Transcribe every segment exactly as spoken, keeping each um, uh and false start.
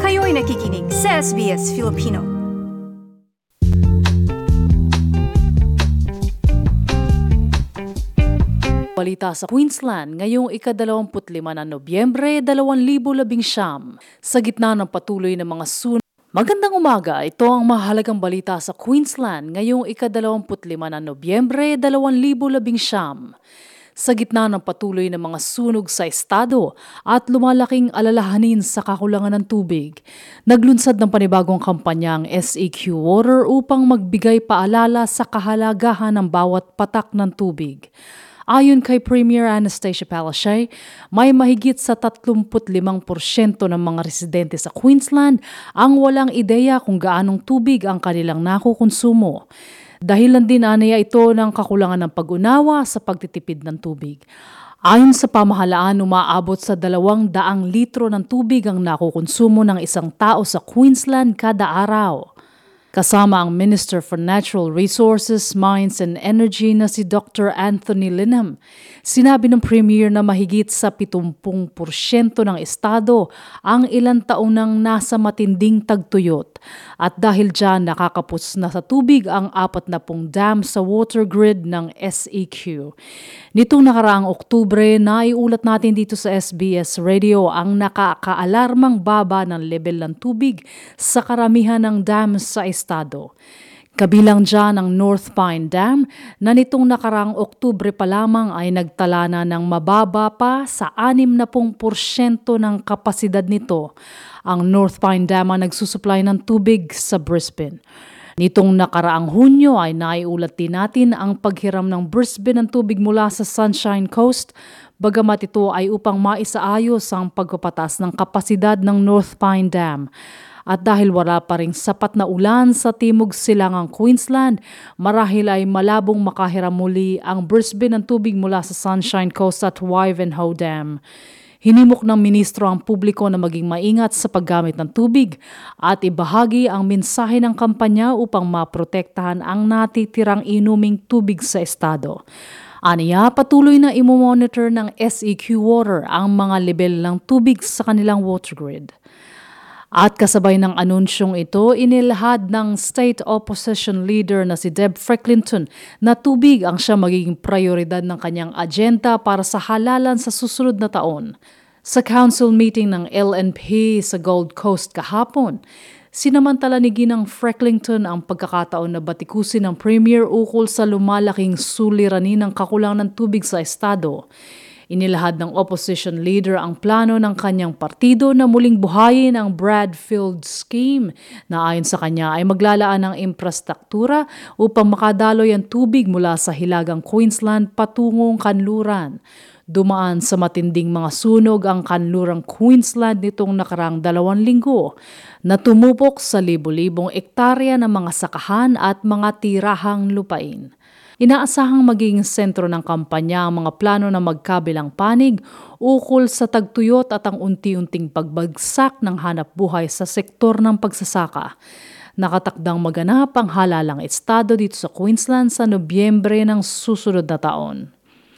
Kayo'y nakikinig sa S B S Filipino. Balita sa Queensland ngayong ikadalawamput lima ng Nobyembre dalawang libo labing siyam sa gitna ng patuloy na mga tsunami. Magandang umaga, ito ang mahalagang balita sa Queensland ngayong ikadalawamput lima ng Nobyembre dalawang libo labing siyam. Sa gitna ng patuloy na mga sunog sa estado at lumalaking alalahanin sa kakulangan ng tubig, naglunsad ng panibagong kampanya ang S E Q Water upang magbigay paalala sa kahalagahan ng bawat patak ng tubig. Ayon kay Premier Anastasia Palaszczuk, may mahigit sa tatlumput limang porsyento ng mga residente sa Queensland ang walang ideya kung gaanong tubig ang kanilang nakukonsumo. Dahilan din aniya ito ng kakulangan ng pag-unawa sa pagtitipid ng tubig. Ayon sa pamahalaan, umaabot sa dalawang daang litro ng tubig ang nakukonsumo ng isang tao sa Queensland kada araw. Kasama ang Minister for Natural Resources, Mines and Energy na si Doctor Anthony Linham, sinabi ng Premier na mahigit sa pitong porsyento ng estado ang ilang taon nang nasa matinding tagtuyot. At dahil dyan nakakapos na sa tubig ang apat na pung dam sa water grid ng S E Q. Nitong nakaraang Oktubre, naiulat natin dito sa S B S Radio ang nakakaalarmang baba ng level ng tubig sa karamihan ng dams sa estado. Kabilang dyan ang North Pine Dam na nitong nakaraang Oktubre pa lamang ay nagtala na ng mababa pa sa anim na pung porsyento ng kapasidad nito. Ang North Pine Dam ang nagsusupply ng tubig sa Brisbane. Nitong nakaraang Hunyo ay naiulat din natin ang paghiram ng Brisbane ng tubig mula sa Sunshine Coast, bagamat ito ay upang maisaayos ang pagpapatas ng kapasidad ng North Pine Dam. At dahil wala pa ring sapat na ulan sa timog silangang Queensland, marahil ay malabong makahiram muli ang Brisbane ng tubig mula sa Sunshine Coast at Wivenhoe Dam. Hinimok ng ministro ang publiko na maging maingat sa paggamit ng tubig at ibahagi ang mensahe ng kampanya upang maprotektahan ang natitirang inuming tubig sa estado. Aniya, patuloy na imomonitor ng S E Q Water ang mga level ng tubig sa kanilang water grid. At kasabay ng anunsyong ito, inilahad ng state opposition leader na si Deb Frecklington na tubig ang siya magiging prioridad ng kanyang agenda para sa halalan sa susunod na taon. Sa council meeting ng L N P sa Gold Coast kahapon, sinamantala ni Ginang Frecklington ang pagkakataon na batikusin ng Premier ukol sa lumalaking suliranin ng kakulangan ng tubig sa estado. Inilahad ng opposition leader ang plano ng kanyang partido na muling buhayin ang Bradfield Scheme na ayon sa kanya ay maglalaan ng infrastruktura upang makadaloy ang tubig mula sa hilagang Queensland patungong kanluran. Dumaan sa matinding mga sunog ang kanlurang Queensland nitong nakarang dalawang linggo na tumupok sa libo-libong ektarya ng mga sakahan at mga tirahang lupain. Inaasahang maging sentro ng kampanya ang mga plano na magkabilang panig ukol sa tagtuyot at ang unti-unting pagbagsak ng hanap buhay sa sektor ng pagsasaka. Nakatakdang maganap ang halalang estado dito sa Queensland sa Nobyembre ng susunod na taon.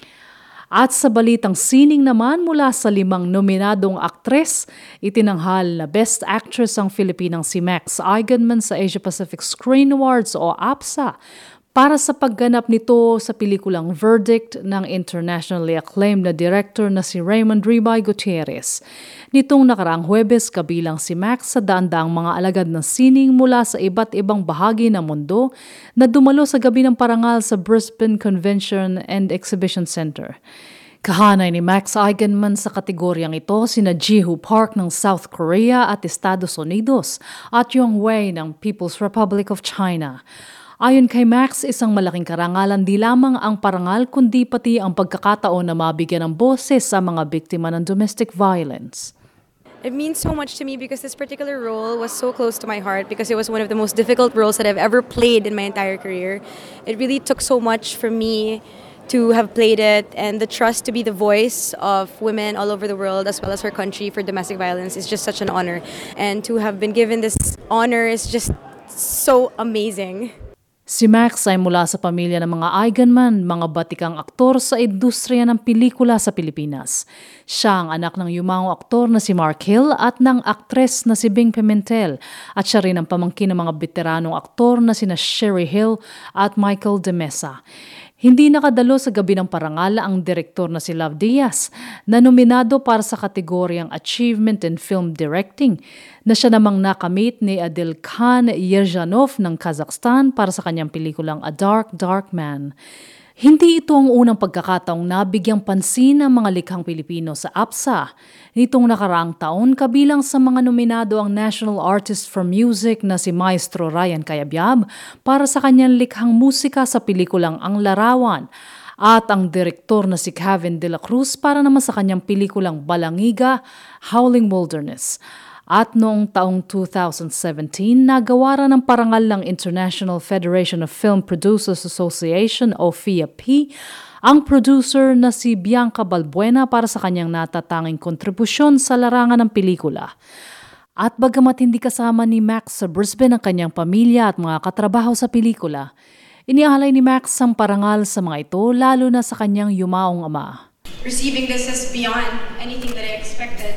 At sa balitang sining naman mula sa limang nominadong aktres, itinanghal na Best Actress ang Filipinang si Max Eigenmann sa Asia Pacific Screen Awards o A P S A para sa pagganap nito sa pelikulang Verdict ng internationally acclaimed na director na si Raymond Ribay Gutierrez. Nitong nakaraang Huwebes, kabilang si Max sa daan-daang mga alagad ng sining mula sa iba't ibang bahagi ng mundo na dumalo sa gabi ng parangal sa Brisbane Convention and Exhibition Center. Kahanay ni Max Eigenmann sa kategoryang ito sina Ji-Hoo Park ng South Korea at Estados Unidos at Yong Wei ng People's Republic of China. Ayon kay Max, isang malaking karangalan di lamang ang parangal kundi pati ang pagkakataon na mabigyan ng boses sa mga biktima ng domestic violence. It means so much to me because this particular role was so close to my heart because it was one of the most difficult roles that I've ever played in my entire career. It really took so much for me to have played it, and the trust to be the voice of women all over the world as well as our country for domestic violence is just such an honor. And to have been given this honor is just so amazing. Si Max ay mula sa pamilya ng mga Eigenman, mga batikang aktor sa industriya ng pelikula sa Pilipinas. Siya ang anak ng yumaong aktor na si Mark Hill at ng aktres na si Bing Pimentel, at siya rin ang pamangkin ng mga veteranong aktor na sina Sherry Hill at Michael De Mesa. Hindi nakadalo sa gabi ng parangal ang direktor na si Love Diaz, na nominado para sa kategoryang Achievement in Film Directing, na siya namang nakamit ni Adilkhan Yerzhanov ng Kazakhstan para sa kanyang pelikulang A Dark, Dark Man. Hindi ito ang unang pagkakataong nabigyang pansin ng mga likhang Pilipino sa A P S A. Nitong nakaraang taon, kabilang sa mga nominado ang National Artist for Music na si Maestro Ryan Cayabyab para sa kanyang likhang musika sa pelikulang Ang Larawan, at ang direktor na si Kevin De La Cruz para naman sa kanyang pelikulang Balangiga, Howling Wilderness. At noong taong two thousand seventeen, nagawaran ng parangal ng International Federation of Film Producers Association o F I A P ang producer na si Bianca Balbuena para sa kanyang natatanging kontribusyon sa larangan ng pelikula. At bagamat hindi kasama ni Max sa Brisbane ang kanyang pamilya at mga katrabaho sa pelikula, inialay ni Max ang parangal sa mga ito, lalo na sa kanyang yumaong ama. Receiving this is beyond anything that I expected.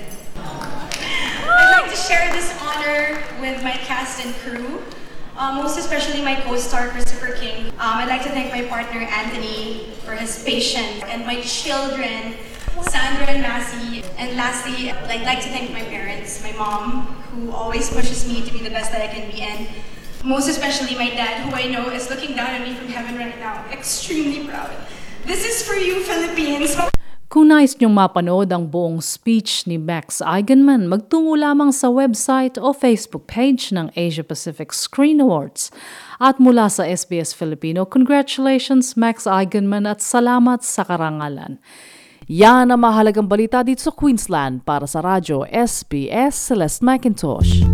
I'd like to share this honor with my cast and crew, uh, most especially my co-star Christopher King. Um, I'd like to thank my partner Anthony for his patience, and my children Sandra and Massey. And lastly, I'd like to thank my parents, my mom, who always pushes me to be the best that I can be, and most especially my dad, who I know is looking down on me from heaven right now, extremely proud. This is for you, Philippines. Kung nais niyong mapanood ang buong speech ni Max Eigenman, magtungo lamang sa website o Facebook page ng Asia Pacific Screen Awards. At mula sa S B S Filipino, congratulations Max Eigenman at salamat sa karangalan. Yan ang mahalagang balita dito sa Queensland. Para sa radyo S B S, Celeste McIntosh.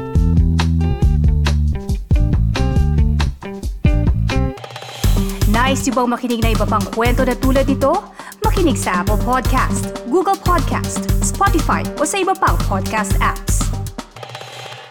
Nice yung bang makinig na iba pang kwento na tulad ito? Makinig sa Apple Podcast, Google Podcast, Spotify o sa iba pang podcast apps.